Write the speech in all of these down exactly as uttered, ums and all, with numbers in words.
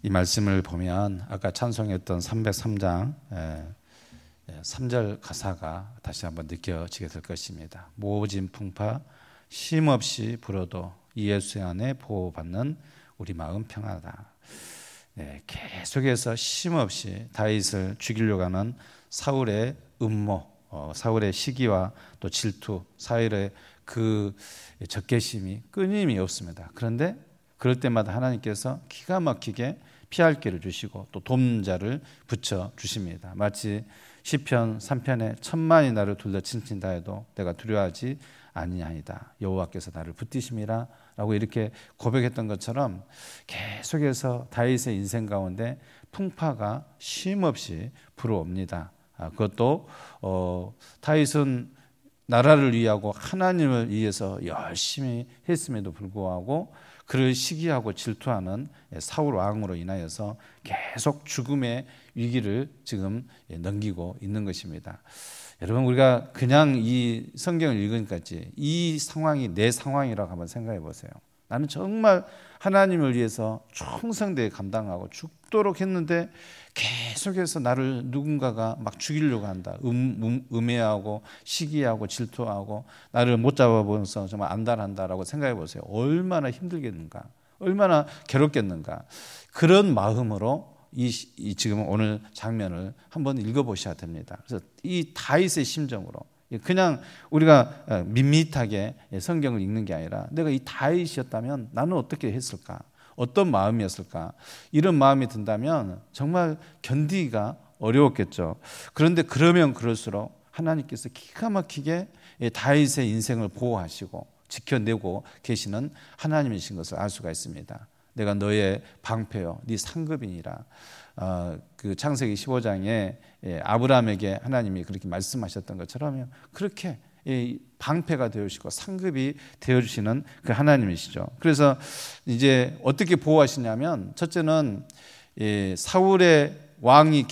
이 말씀을 보면 아까 찬송했던 삼백삼 장 삼 절 가사가 다시 한번 느껴지게 될 것입니다. 모진 풍파 쉼없이 불어도 예수 안에 보호받는 우리 마음 평안하다. 네, 계속해서 쉼없이 다윗을 죽이려고 하는 사울의 음모, 어, 사울의 시기와 또 질투, 사울의 그 적개심이 끊임이 없습니다. 그런데 그럴 때마다 하나님께서 기가 막히게 피할 길을 주시고 또 돕자를 붙여 주십니다. 마치 시편 삼 편에 천만이 나를 둘러 친친다 해도 내가 두려워하지 아니하이다. 여호와께서 나를 붙드심이라 라고 이렇게 고백했던 것처럼 계속해서 다윗의 인생 가운데 풍파가 쉼없이 불어옵니다. 아, 그것도 어, 다윗은 나라를 위하고 하나님을 위해서 열심히 했음에도 불구하고 그를 시기하고 질투하는 사울 왕으로 인하여서 계속 죽음의 위기를 지금 넘기고 있는 것입니다. 여러분, 우리가 그냥 이 성경을 읽으니까 이 상황이 내 상황이라고 한번 생각해 보세요. 나는 정말 하나님을 위해서 충성되게 감당하고 죽도록 했는데 계속해서 나를 누군가가 막 죽이려고 한다. 음, 음, 음해하고 시기하고 질투하고 나를 못 잡아보면서 정말 안달한다라고 생각해 보세요. 얼마나 힘들겠는가, 얼마나 괴롭겠는가. 그런 마음으로 이, 이 지금 오늘 장면을 한번 읽어보셔야 됩니다. 그래서 이 다윗의 심정으로 그냥 우리가 밋밋하게 성경을 읽는 게 아니라 내가 이 다윗이었다면 나는 어떻게 했을까? 어떤 마음이었을까? 이런 마음이 든다면 정말 견디기가 어려웠겠죠. 그런데 그러면 그럴수록 하나님께서 기가 막히게 다윗의 인생을 보호하시고 지켜내고 계시는 하나님이신 것을 알 수가 있습니다. 내가 너의 방패요, 네 상급이니라. 어, 그 창세기 십오 장에 예, 아브라함에게 하나님이 그렇게 말씀하셨던 것처럼 그렇게 예, 방패가 되어주시고 상급이 되어주시는 그 하나님이시죠. 그래서 이제 어떻게 보호하시냐면 첫째는 예, 사울의 왕위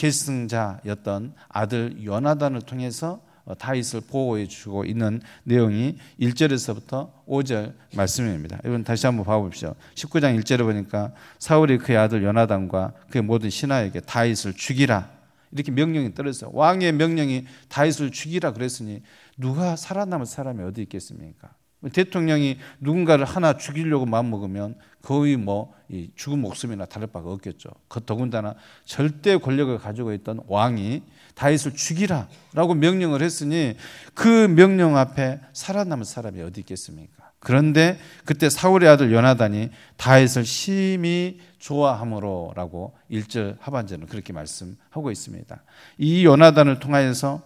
계승자였던 아들 요나단을 통해서 다윗을 보호해 주고 있는 내용이 일 절에서부터 오 절 말씀입니다. 이건 다시 한번 봐보십시오. 십구 장 일 절에 보니까 사울이 그의 아들 요나단과 그의 모든 신하에게 다윗을 죽이라 이렇게 명령이 떨어졌어요. 왕의 명령이 다윗을 죽이라 그랬으니 누가 살아남을 사람이 어디 있겠습니까? 대통령이 누군가를 하나 죽이려고 마음먹으면 거의 뭐 죽은 목숨이나 다를 바가 없겠죠. 그 더군다나 절대 권력을 가지고 있던 왕이 다윗을 죽이라라고 명령을 했으니 그 명령 앞에 살아남을 사람이 어디 있겠습니까? 그런데 그때 사울의 아들 요나단이 다윗을 심히 좋아함으로라고 일 절 하반절은 그렇게 말씀하고 있습니다. 이 요나단을 통하여서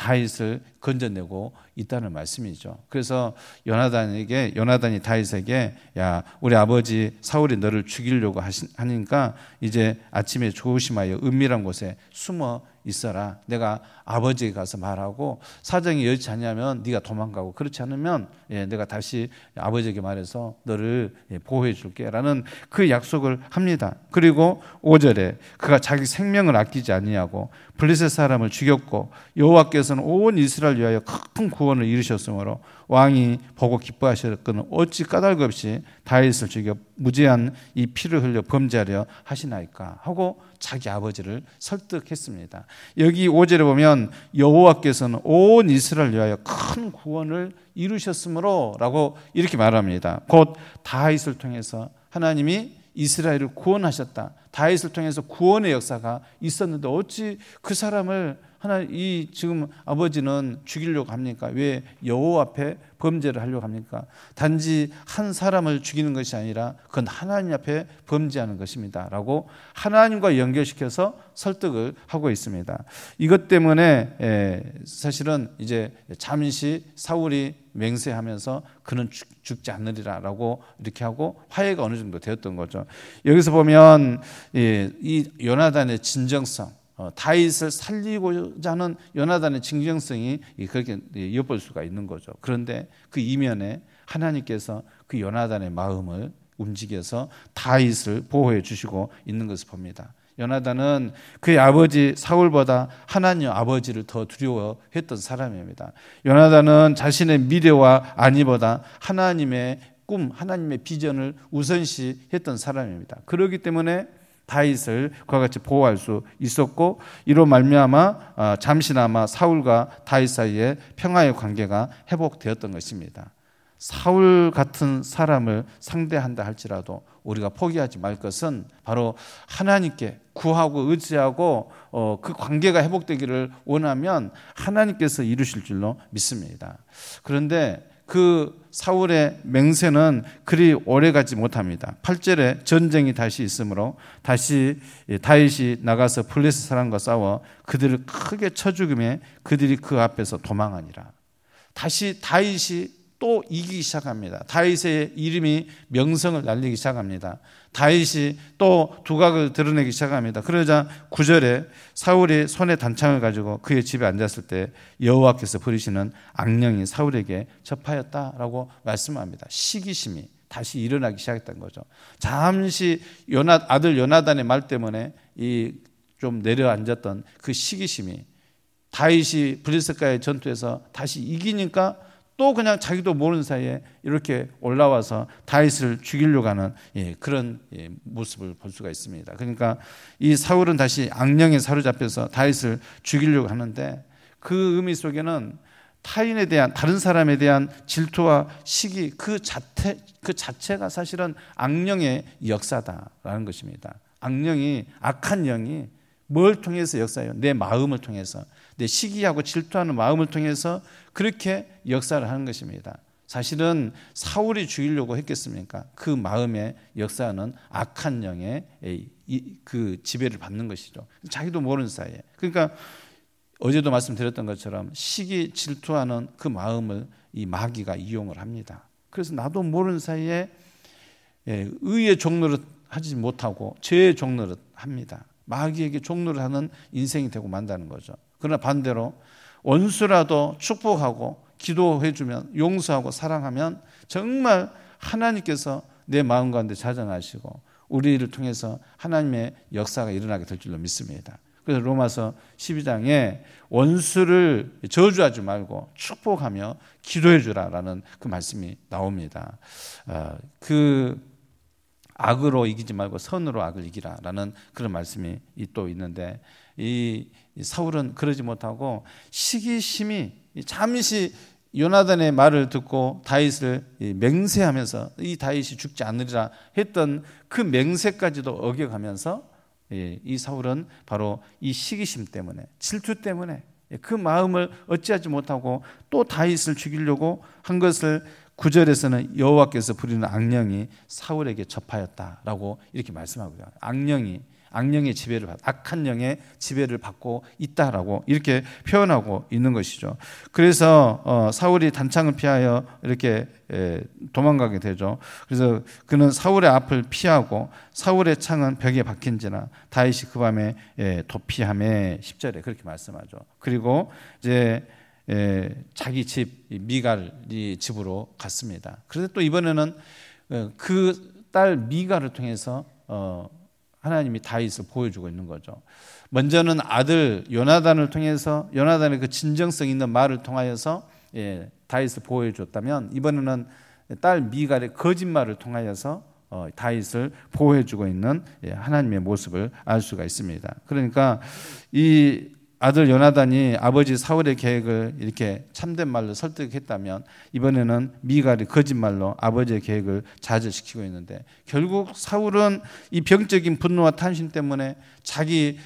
다윗을 건져내고 있다는 말씀이죠. 그래서 요나단에게 요나단이 다윗에게 야 우리 아버지 사울이 너를 죽이려고 하니까 이제 아침에 조심하여 은밀한 곳에 숨어 있어라. 내가 아버지에게 가서 말하고 사정이 여의치 않냐면 네가 도망가고 그렇지 않으면 예, 내가 다시 아버지에게 말해서 너를 예, 보호해 줄게 라는 그 약속을 합니다. 그리고 오 절에 그가 자기 생명을 아끼지 아니하고 블레셋 사람을 죽였고 여호와께서는 온 이스라엘 위하여 큰 구원을 이루셨으므로 왕이 보고 기뻐하셨거늘 어찌 까닭 없이 다윗을 죽여 무죄한 이 피를 흘려 범죄하려 하시나이까 하고 자기 아버지를 설득했습니다. 여기 오 절에 보면 여호와께서는 온 이스라엘 위하여 큰 구원을 이루셨으므로 라고 이렇게 말합니다. 곧 다윗을 통해서 하나님이 이스라엘을 구원하셨다. 다윗을 통해서 구원의 역사가 있었는데 어찌 그 사람을 하나 이 지금 아버지는 죽이려고 합니까? 왜 여호와 앞에 범죄를 하려고 합니까? 단지 한 사람을 죽이는 것이 아니라 그건 하나님 앞에 범죄하는 것입니다. 라고 하나님과 연결시켜서 설득을 하고 있습니다. 이것 때문에 사실은 이제 잠시 사울이 맹세하면서 그는 죽지 않으리라 라고 이렇게 하고 화해가 어느 정도 되었던 거죠. 여기서 보면 이 요나단의 진정성, 어, 다윗을 살리고자 하는 요나단의 진정성이 그렇게 엿볼 수가 있는 거죠. 그런데 그 이면에 하나님께서 그 요나단의 마음을 움직여서 다윗을 보호해 주시고 있는 것을 봅니다. 요나단은 그의 아버지 사울보다 하나님 아버지를 더 두려워했던 사람입니다. 요나단은 자신의 미래와 안위보다 하나님의 꿈, 하나님의 비전을 우선시했던 사람입니다. 그렇기 때문에 다윗을 그와 같이 보호할 수 있었고, 이로 말미암아 잠시나마 사울과 다윗 사이에 평화의 관계가 회복되었던 것입니다. 사울 같은 사람을 상대한다 할지라도 우리가 포기하지 말 것은 바로 하나님께 구하고 의지하고 어, 그 관계가 회복되기를 원하면 하나님께서 이루실 줄로 믿습니다. 그런데 그 사울의 맹세는 그리 오래가지 못합니다. 팔 절에 전쟁이 다시 있으므로 다시 다윗이 나가서 블레셋 사람과 싸워 그들을 크게 쳐 죽이매 그들이 그 앞에서 도망하니라. 다시 다윗이 또 이기기 시작합니다. 다윗의 이름이 명성을 날리기 시작합니다. 다윗이 또 두각을 드러내기 시작합니다. 그러자 구 절에 사울이 손에 단창을 가지고 그의 집에 앉았을 때 여호와께서 부리시는 악령이 사울에게 접하였다라고 말씀합니다. 시기심이 다시 일어나기 시작했던 거죠. 잠시 요나, 아들 요나단의 말 때문에 이 좀 내려앉았던 그 시기심이 다윗이 블레셋과의 전투에서 다시 이기니까 또 그냥 자기도 모르는 사이에 이렇게 올라와서 다윗을 죽이려고 하는 예, 그런 예, 모습을 볼 수가 있습니다. 그러니까 이 사울은 다시 악령에 사로잡혀서 다윗을 죽이려고 하는데 그 의미 속에는 타인에 대한, 다른 사람에 대한 질투와 시기 그 자체, 그 자체가 사실은 악령의 역사다라는 것입니다. 악령이, 악한 영이 뭘 통해서 역사해요? 내 마음을 통해서, 내 시기하고 질투하는 마음을 통해서 그렇게 역사를 하는 것입니다. 사실은 사울이 죽이려고 했겠습니까? 그 마음의 역사는 악한 영의 그 지배를 받는 것이죠. 자기도 모르는 사이에. 그러니까 어제도 말씀드렸던 것처럼 시기, 질투하는 그 마음을 이 마귀가 이용을 합니다. 그래서 나도 모르는 사이에 의의 종노릇 하지 못하고 죄의 종노릇 합니다. 마귀에게 종노를 하는 인생이 되고 만다는 거죠. 그러나 반대로 원수라도 축복하고 기도해주면, 용서하고 사랑하면 정말 하나님께서 내 마음 가운데 자정하시고 우리를 통해서 하나님의 역사가 일어나게 될 줄로 믿습니다. 그래서 로마서 십이 장에 원수를 저주하지 말고 축복하며 기도해 주라라는 그 말씀이 나옵니다. 그 악으로 이기지 말고 선으로 악을 이기라라는 그런 말씀이 또 있는데, 이 사울은 그러지 못하고 시기심이 잠시 요나단의 말을 듣고 다윗을 맹세하면서 이 다윗이 죽지 않으리라 했던 그 맹세까지도 어겨가면서 이 사울은 바로 이 시기심 때문에, 질투 때문에 그 마음을 어찌하지 못하고 또 다윗을 죽이려고 한 것을 구 절에서는 여호와께서 부리는 악령이 사울에게 접하였다라고 이렇게 말씀하고요. 악령이 악령의 지배를 받, 악한 영의 지배를 받고 있다라고 이렇게 표현하고 있는 것이죠. 그래서 어, 사울이 단창을 피하여 이렇게 에, 도망가게 되죠. 그래서 그는 사울의 앞을 피하고 사울의 창은 벽에 박힌지나 다윗이 그 밤에 에, 도피하매 십 절에 그렇게 말씀하죠. 그리고 이제 에, 자기 집 미갈이 집으로 갔습니다. 그런데 또 이번에는 그 딸 미갈을 통해서 어, 하나님이 다윗을 보여주고 있는 거죠. 먼저는 아들 요나단을 통해서 요나단의 그 진정성 있는 말을 통하여서 예, 다윗을 보호해줬다면, 이번에는 딸 미갈의 거짓말을 통하여서 어, 다윗을 보호해주고 있는 예, 하나님의 모습을 알 수가 있습니다. 그러니까 이 아들 요나단이 아버지 사울의 계획을 이렇게 참된 말로 설득했다면, 이번에는 미갈이 거짓말로 아버지의 계획을 좌절시키고 있는데, 결국 사울은 이 병적인 분노와 탐심 때문에 자기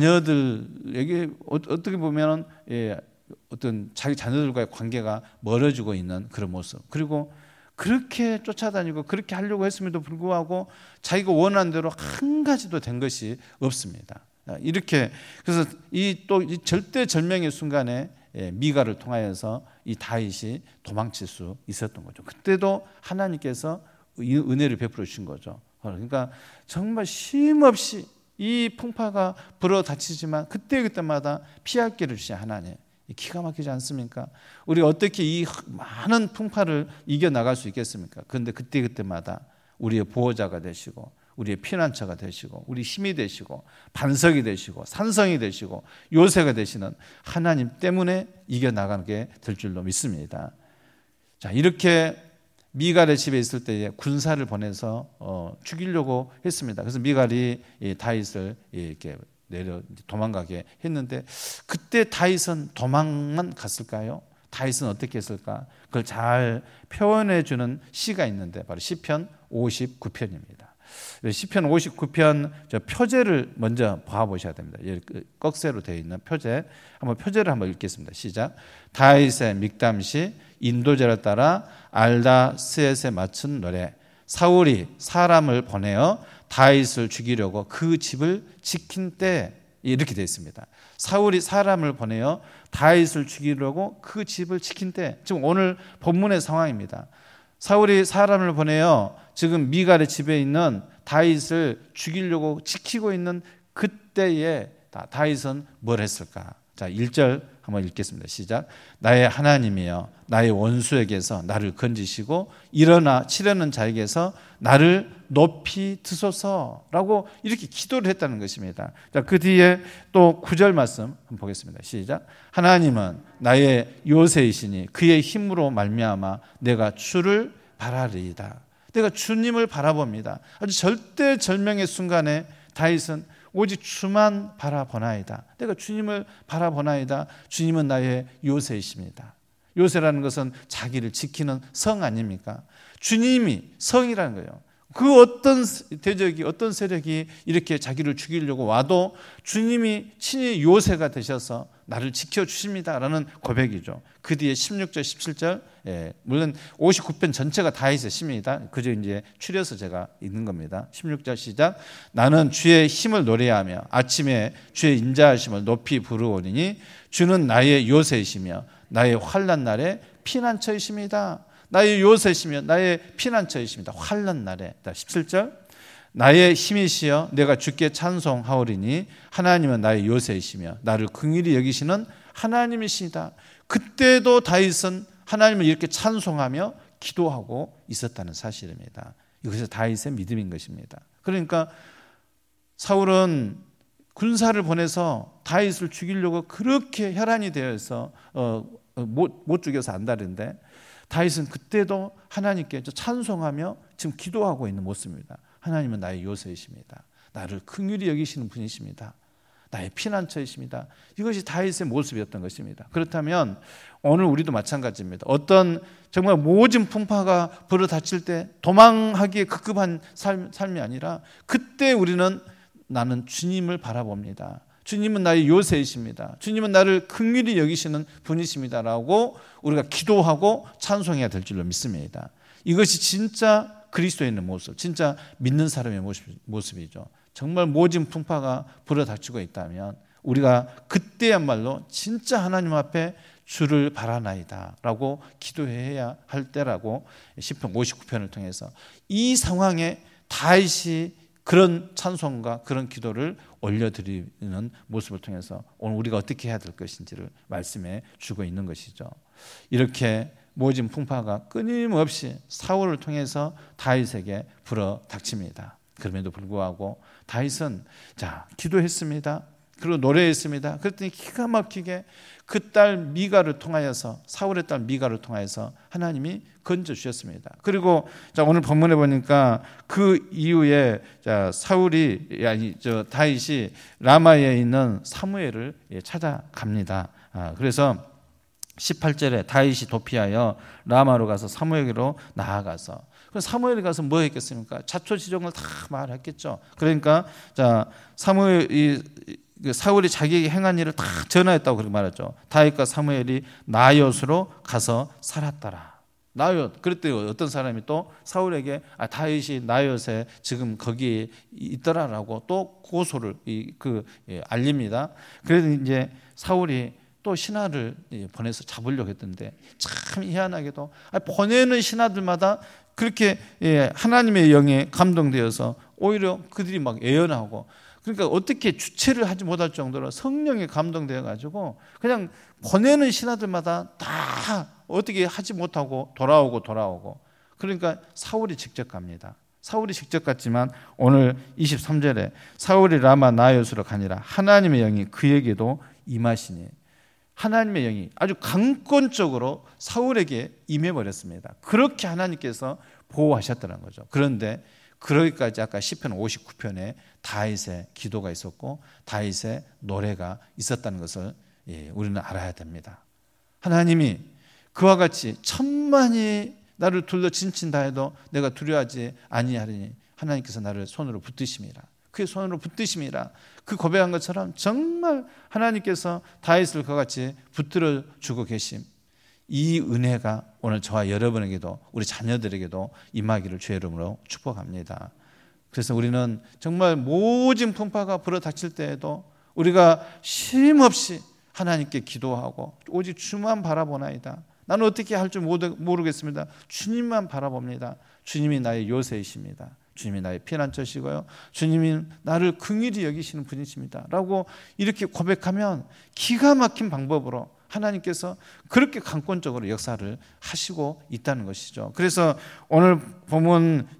자녀들에게 어떻게 보면 예, 어떤 자기 자녀들과의 관계가 멀어지고 있는 그런 모습, 그리고 그렇게 쫓아다니고 그렇게 하려고 했음에도 불구하고 자기가 원하는 대로 한 가지도 된 것이 없습니다. 이렇게, 그래서 이 또 이 절대절명의 순간에 미갈을 통하여서 이 다윗이 도망칠 수 있었던 거죠. 그때도 하나님께서 은혜를 베풀어 주신 거죠. 그러니까 정말 쉼없이 이 풍파가 불어 닥치지만 그때 그때마다 피할 길을 주신 하나님, 기가 막히지 않습니까? 우리가 어떻게 이 많은 풍파를 이겨 나갈 수 있겠습니까? 그런데 그때 그때마다 우리의 보호자가 되시고 우리의 피난처가 되시고 우리 힘이 되시고 반석이 되시고 산성이 되시고 요새가 되시는 하나님 때문에 이겨나가게 될 줄로 믿습니다. 자, 이렇게 미갈의 집에 있을 때에 군사를 보내서 어, 죽이려고 했습니다. 그래서 미갈이 이 다윗을 이렇게 내려 도망가게 했는데 그때 다윗은 도망만 갔을까요? 다윗은 어떻게 했을까? 그걸 잘 표현해 주는 시가 있는데 바로 시편 오십구 편입니다. 시편 오십구 편 저 표제를 먼저 봐보셔야 됩니다. 꺽쇠로 되어 있는 표제, 한번 표제를 한번 읽겠습니다. 시작. 다윗의 믹담시 인도제를 따라 알다스엣에 맞춘 노래. 사울이 사람을 보내어 다윗을 죽이려고 그 집을 지킨 때, 이렇게 되어 있습니다. 사울이 사람을 보내어 다윗을 죽이려고 그 집을 지킨 때, 지금 오늘 본문의 상황입니다. 사울이 사람을 보내어 지금 미갈의 집에 있는 다윗을 죽이려고 지키고 있는 그때에 다윗은 뭘 했을까? 자, 일 절 한번 읽겠습니다. 시작. 나의 하나님이여 나의 원수에게서 나를 건지시고 일어나 치려는 자에게서 나를 높이 드소서라고 이렇게 기도를 했다는 것입니다. 자, 그 뒤에 또 구 절 말씀 한번 보겠습니다. 시작. 하나님은 나의 요새이시니 그의 힘으로 말미암아 내가 주를 바라리이다. 내가 주님을 바라봅니다. 아주 절대절명의 순간에 다윗은 오직 주만 바라보나이다. 내가 주님을 바라보나이다. 주님은 나의 요새이십니다. 요새라는 것은 자기를 지키는 성 아닙니까? 주님이 성이라는 거예요. 그 어떤 대적이, 어떤 세력이 이렇게 자기를 죽이려고 와도 주님이 친히 요새가 되셔서 나를 지켜주십니다라는 고백이죠. 그 뒤에 십육 절, 십칠 절, 예, 물론 오십구 편 전체가 다윗의 시입니다. 그저 이제 추려서 제가 읽는 겁니다. 십육 절 시작. 나는 주의 힘을 노래하며 아침에 주의 인자하심을 높이 부르오리니 주는 나의 요새이시며 나의 환난 날에 피난처이십니다. 나의 요새이시며 나의 피난처이십니다. 환난 날에. 십칠 절. 나의 힘이시여 내가 주께 찬송하오리니 하나님은 나의 요새이시며 나를 긍휼히 여기시는 하나님이시다. 그때도 다윗은 하나님을 이렇게 찬송하며 기도하고 있었다는 사실입니다. 이것이 다윗의 믿음인 것입니다. 그러니까 사울은 군사를 보내서 다윗을 죽이려고 그렇게 혈안이 되어서 어, 못, 못 죽여서 안다는데 다윗은 그때도 하나님께 찬송하며 지금 기도하고 있는 모습입니다. 하나님은 나의 요새이십니다. 나를 긍휼히 여기시는 분이십니다. 나의 피난처이십니다. 이것이 다윗의 모습이었던 것입니다. 그렇다면 오늘 우리도 마찬가지입니다. 어떤 정말 모진 풍파가 불어닥칠 때 도망하기에 급급한 삶, 삶이 아니라 그때 우리는 나는 주님을 바라봅니다. 주님은 나의 요새이십니다. 주님은 나를 긍휼히 여기시는 분이십니다라고 우리가 기도하고 찬송해야 될 줄로 믿습니다. 이것이 진짜 그리스도인의 모습, 진짜 믿는 사람의 모습, 모습이죠. 정말 모진 풍파가 불어닥치고 있다면 우리가 그때야말로 진짜 하나님 앞에 주를 바라나이다 라고 기도해야 할 때라고 시편 오십구 편을 통해서 이 상황에 다윗이 그런 찬송과 그런 기도를 올려드리는 모습을 통해서 오늘 우리가 어떻게 해야 될 것인지를 말씀해 주고 있는 것이죠. 이렇게 모진 풍파가 끊임없이 사울을 통해서 다윗에게 불어닥칩니다. 그럼에도 불구하고 다윗은 자 기도했습니다. 그리고 노래했습니다. 그랬더니 기가 막히게 그 딸 미가를 통하여서 사울의 딸 미가를 통하여서 하나님이 건져 주셨습니다. 그리고 자 오늘 본문에 보니까 그 이후에 자 사울이 아니 저 다윗이 라마에 있는 사무엘을 찾아갑니다. 아, 그래서 십팔 절에 다윗이 도피하여 라마로 가서 사무엘에게로 나아가서 사무엘에 가서 뭐 했겠습니까? 자초지종을 다 말했겠죠. 그러니까 자 사무엘이 사울이 자기에게 행한 일을 다 전하였다고 그렇게 말했죠. 다윗과 사무엘이 나요스로 가서 살았더라. 나요스. 그랬더니 어떤 사람이 또 사울에게 아, 다윗이 나요스에 지금 거기 있더라라고 또 고소를 그 예, 알립니다. 그래서 이제 사울이 또 신하를 보내서 잡으려고 했던데 참 희한하게도 보내는 신하들마다 그렇게 하나님의 영에 감동되어서 오히려 그들이 막 예언하고 그러니까 어떻게 주체를 하지 못할 정도로 성령에 감동되어 가지고 그냥 보내는 신하들마다 다 어떻게 하지 못하고 돌아오고 돌아오고 그러니까 사울이 직접 갑니다. 사울이 직접 갔지만 오늘 이십삼 절에 사울이 라마 나요스로 가니라 하나님의 영이 그에게도 임하시니 하나님의 영이 아주 강권적으로 사울에게 임해버렸습니다. 그렇게 하나님께서 보호하셨다는 거죠. 그런데 그러기까지 아까 시편 오십구 편에 다윗의 기도가 있었고 다윗의 노래가 있었다는 것을 우리는 알아야 됩니다. 하나님이 그와 같이 천만이 나를 둘러 진친다 해도 내가 두려워하지 아니하리니 하나님께서 나를 손으로 붙드심이라. 그의 손으로 붙드심이라. 그 고백한 것처럼 정말 하나님께서 다윗을 그와 같이 붙들어 주고 계심. 이 은혜가 오늘 저와 여러분에게도 우리 자녀들에게도 임하기를 주의 이름으로 축복합니다. 그래서 우리는 정말 모진 풍파가 불어닥칠 때에도 우리가 쉼없이 하나님께 기도하고 오직 주만 바라보나이다. 나는 어떻게 할 줄 모르겠습니다. 주님만 바라봅니다. 주님이 나의 요새이십니다. 주님이 나의 피난처시고요. 주님이 나를 긍휼히 여기시는 분이십니다. 라고 이렇게 고백하면 기가 막힌 방법으로 하나님께서 그렇게 강권적으로 역사를 하시고 있다는 것이죠. 그래서 오늘 보면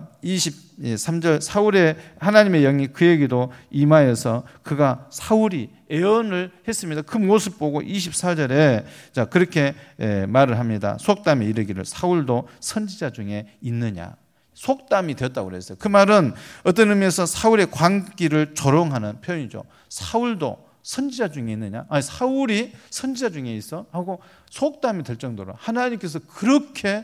이십삼 절 사울의 하나님의 영이 그에게도 임하여서 그가 사울이 애언을 했습니다. 그 모습 보고 이십사 절에 자 그렇게 말을 합니다. 속담에 이르기를 사울도 선지자 중에 있느냐. 속담이 되었다고 그랬어요. 그 말은 어떤 의미에서 사울의 광기를 조롱하는 표현이죠. 사울도 선지자 중에 있느냐? 아니 사울이 선지자 중에 있어? 하고 속담이 될 정도로 하나님께서 그렇게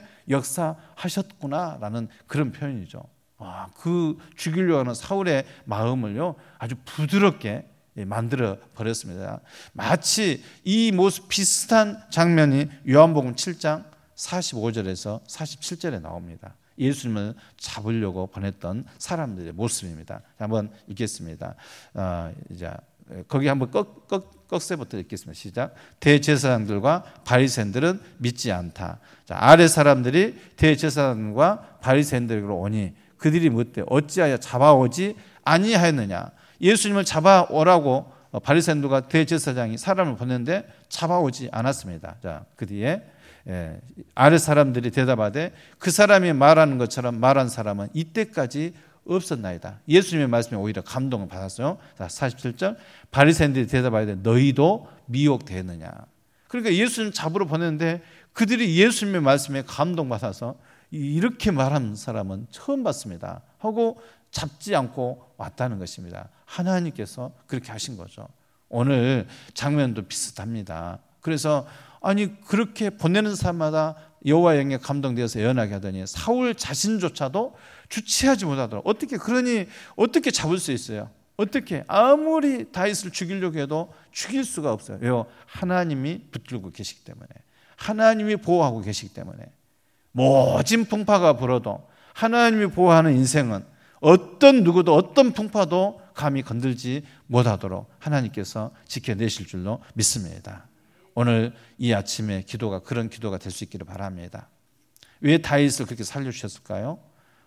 역사하셨구나라는 그런 표현이죠. 와, 그 죽이려고 하는 사울의 마음을요 아주 부드럽게 만들어 버렸습니다. 마치 이 모습 비슷한 장면이 요한복음 칠 장 사십오 절에서 사십칠 절에 나옵니다. 예수님을 잡으려고 보냈던 사람들의 모습입니다. 한번 읽겠습니다. 어, 이제 거기 한번 꺽, 꺽, 꺽쇠부터 읽겠습니다. 시작. 대제사장들과 바리새인들은 믿지 않다. 자, 아래 사람들이 대제사장과 바리새인들에게로 오니 그들이 묻되 어찌하여 잡아오지 아니하였느냐. 예수님을 잡아오라고 바리새인들과 대제사장이 사람을 보냈는데 잡아오지 않았습니다. 자, 그 뒤에 예, 아래 사람들이 대답하되 그 사람이 말하는 것처럼 말한 사람은 이때까지 없었나이다. 예수님의 말씀에 오히려 감동을 받았어요. 자, 사십칠 절 바리새인들이 대답하되 너희도 미혹되었느냐. 그러니까 예수님 잡으러 보냈는데 그들이 예수님의 말씀에 감동받아서 이렇게 말하는 사람은 처음 봤습니다 하고 잡지 않고 왔다는 것입니다. 하나님께서 그렇게 하신 거죠. 오늘 장면도 비슷합니다. 그래서 아니 그렇게 보내는 사람마다 여호와의 영에 감동되어서 예언하게 하더니 사울 자신조차도 주체하지 못하더라고요. 어떻게 그러니 어떻게 잡을 수 있어요? 어떻게 아무리 다윗을 죽이려고 해도 죽일 수가 없어요. 왜요? 하나님이 붙들고 계시기 때문에, 하나님이 보호하고 계시기 때문에. 모진 풍파가 불어도 하나님이 보호하는 인생은 어떤 누구도 어떤 풍파도 감히 건들지 못하도록 하나님께서 지켜내실 줄로 믿습니다. 오늘 이 아침에 기도가 그런 기도가 될 수 있기를 바랍니다. 왜 다윗을 그렇게 살려주셨을까요?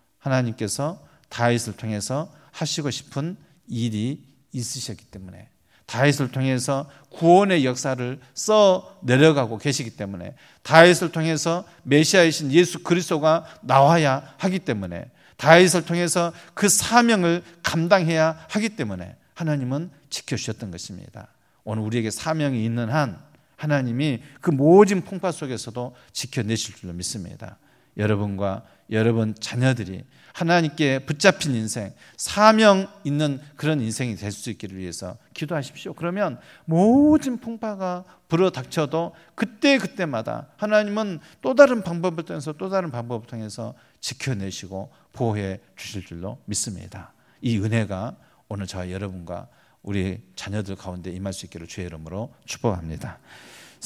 하나님께서 다윗을 통해서 하시고 싶은 일이 있으셨기 때문에, 다윗을 통해서 구원의 역사를 써 내려가고 계시기 때문에, 다윗을 통해서 메시아이신 예수 그리스도가 나와야 하기 때문에, 다윗을 통해서 그 사명을 감당해야 하기 때문에 하나님은 지켜주셨던 것입니다. 오늘 우리에게 사명이 있는 한 하나님이 그 모진 풍파 속에서도 지켜내실 줄로 믿습니다. 여러분과 여러분 자녀들이 하나님께 붙잡힌 인생, 사명 있는 그런 인생이 될 수 있기를 위해서 기도하십시오. 그러면 모진 풍파가 불어닥쳐도 그때그때마다 하나님은 또 다른 방법을 통해서 또 다른 방법을 통해서 지켜내시고 보호해 주실 줄로 믿습니다. 이 은혜가 오늘 저와 여러분과 우리 자녀들 가운데 임할 수 있기를 주의 이름으로 축복합니다.